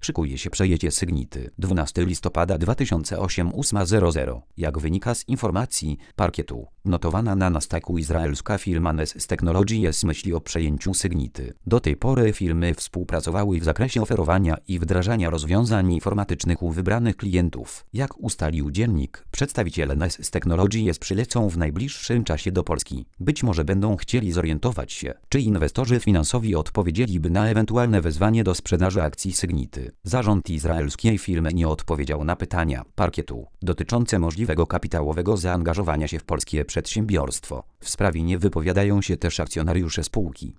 Szykuje się przejęcie Sygnity. 12 listopada 2008 8:00. Jak wynika z informacji Parkietu, notowana na Nasdaqu izraelska firma Nesys Technologies myśli o przejęciu Sygnity. Do tej pory firmy współpracowały w zakresie oferowania i wdrażania rozwiązań informatycznych u wybranych klientów. Jak ustalił dziennik, przedstawiciele Nesys Technologies przylecą w najbliższym czasie do Polski. Być może będą chcieli zorientować się, czy inwestorzy finansowi odpowiedzieliby na ewentualne wezwanie do sprzedaży akcji Sygnity. Zarząd izraelskiej firmy nie odpowiedział na pytania Parkietu dotyczące możliwego kapitałowego zaangażowania się w polskie przedsiębiorstwo. W sprawie nie wypowiadają się też akcjonariusze spółki.